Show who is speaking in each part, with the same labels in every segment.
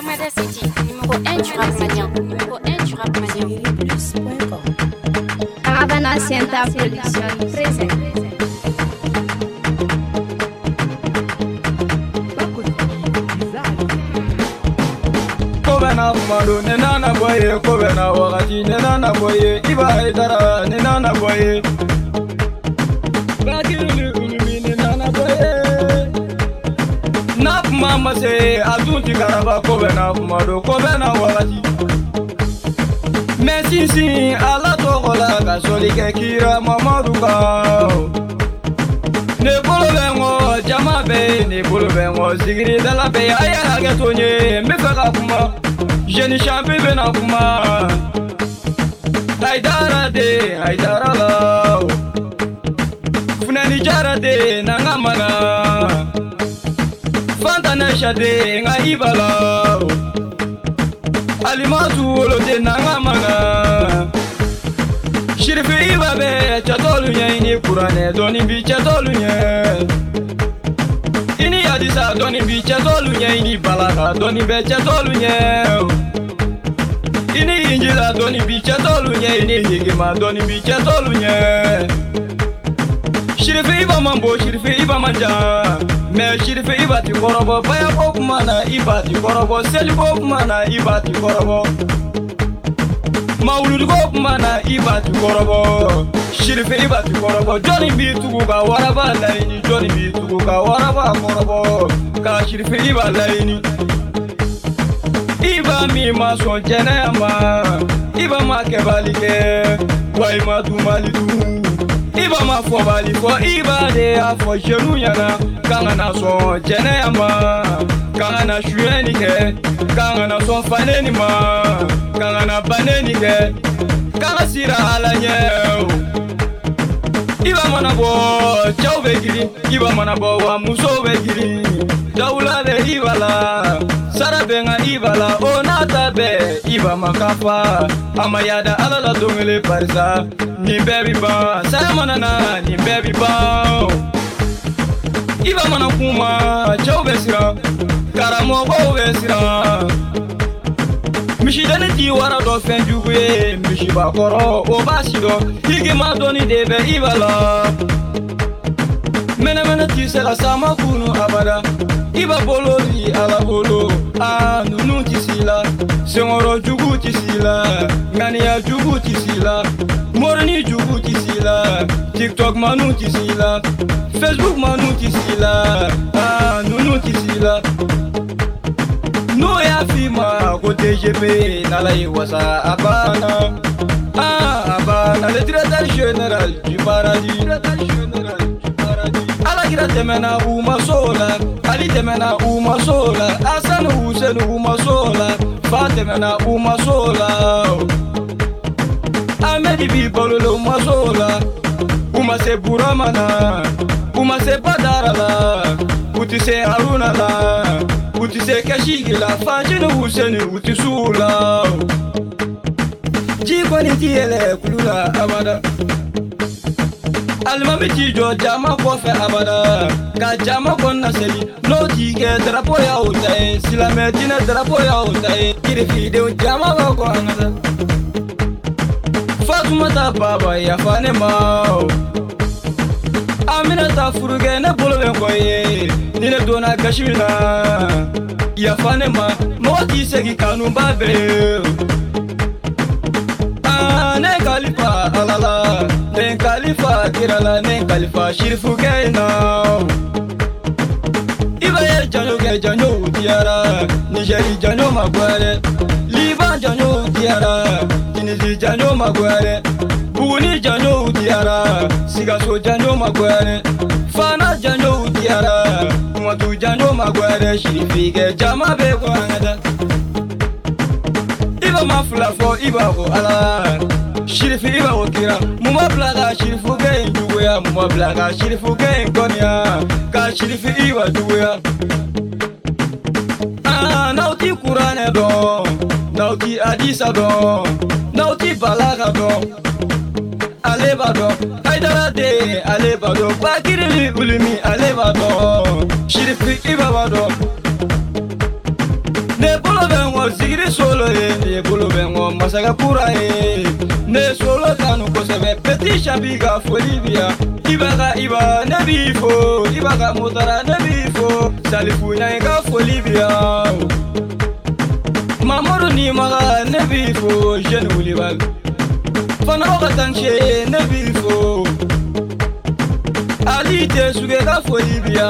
Speaker 1: Domada City, numéro 1 du rap malien. Numéro 1 du rap malien.
Speaker 2: Caravana Sienta Production présente.
Speaker 3: Kobena kumalo nenana boye, kobena wakati nenana boye, iba idara nenana boye. Bakiri ulumi nenana boye. Nap mama se azunti karaba kobena kumalo, kobena wakati. Messi ala tokola kasoli ke kira Mamadou Ka. Ne bolo bengo jama be, ne bolo bengo zigiri dala be aya ga tonye me faka kuma. Jeni champi bena kuma. Haidara de, haidara la. Funani jara de nanga mana. Fanta nesha de nga ibala. Alimatu wolo de nanga mana. Shirifi ibabe chatolu nye ini kurane doni bi chatolu nye. Ini adisa doni bi chatolu nye ini balaka doni be chatolu nye. Ini injila doni bi chatolu nye ini higima doni bi chatolu nye. Shirifi iba mambo shirifi iba manja. Me shirifi iba ti korobo baya kumana iba ti korobo seli kumana iba ti korobo. Maulud kumana iba ti korobo. Shirifi iba ti korobo. Johnny bi tuguka waraba laini. Johnny bi tuguka waraba korobo. Ka shirifi iba laini. Iba mi ma son jene ama. Iba ma kebalike. Wa ima du malidu. Iba ma fo bali fo iba de afo jenu yana. Kanga na son jene ama. Kanga na shueni ke. Kanga na son faneni ma. Kanga na baneni ke. Kanga sira ala nye. Iba mana bo chau begiri. Iba mana bo wa muso begiri. Jaula de iba la. Sara benga iba la. Onata be iba makafa. Amayada ala la dongele parisa. Ni baby ba. Sara mana na ni baby ba. Iba mana kuma chau besira. Karamo bo besira. Mishi dani ti wara do fenjuwe. Mishi bakoro o basido. Higi ma doni debe ibala. Mene ti se la sama kunu abada. Iba bolo li ala bolo. Ah nunu ti sila. Sengoro jugu ti sila. Ngania jugu ti sila. Morni jugu ti sila. TikTok manu ti sila. Facebook manu ti sila. Ah nunu ti sila. No ya fima ko TGP nalai wasa abana. Ah abana le directeur général du paradis. Ala gira temena uma sola. Ali temena uma sola. Asan Hussein uma sola. Fatemena uma sola. Amedi bi bololo uma sola. Uma se buramana. Uma se badarala. Uti se haruna la. Uti se kashigila. Fajinu Hussein uti sula. Jiko ni tiele kulula abada. Almami ti jo jama kofe abada. Ka jama konna seli. No tige drapo ya utai. Silame tina drapo ya utai. Kiri video jama ko angada. Fatuma ta baba ya fane mao. Amina ta furuge ne bolo ben koye. Nine dona kashina. Ya fane ma. Moti segi kanu babe. Ne kalifa alala. Ne kalifa kirala. Ne kalifa shirifu gaina. Iba ye janyo ge janyo diara. Nigeri janyo magware. Liban janyo diara. Tunisi janyo magware. Buguni janyo diara. Sigaso janyo magware. Fana janyo diara. Mwatu janyo magware. Shirifi ge jama be kwa ngada. Iba mafula fo iba ko ala. Shirifi iba wakira. Muma blaga shirifu ge njuguya. Muma blaga shirifu ge nkonia. Ka shirifi iba njuguya. Ah nauti kurane don. Nauti adisa don. Nauti balaga don. Aleba don. Haidara de aleba don. Bakiri ulimi aleba don. Shirifi iba don. Ne bolo solo ne bolo bengo masaga pura ne solo tanu ko sebe petit chabiga folibia iba nabifo ibaga motara nabifo salifu nyanga folibia Mamoru ni maga nabifo jeune ulibal fana ka tanche nabifo Ali te suge ka folibia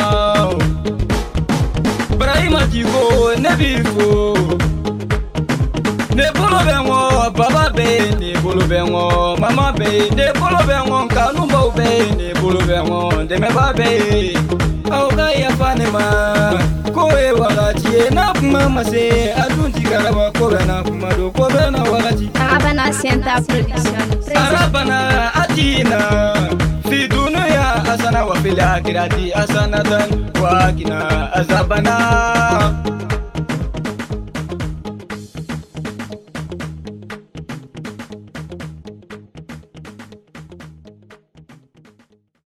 Speaker 3: Brahima Tigo nebifo ne bolo bengo baba be ne bolo bengo mama be ne bolo bengo kanumba be ne bolo bengo de me babe au ga ya fanema ko e walati na mama se adunti karaba ko bana kuma do ko bana walati
Speaker 2: Arabana Center Production
Speaker 3: Arabana atina fi dunya asana wa fil akhirati asanatan wa qina azabana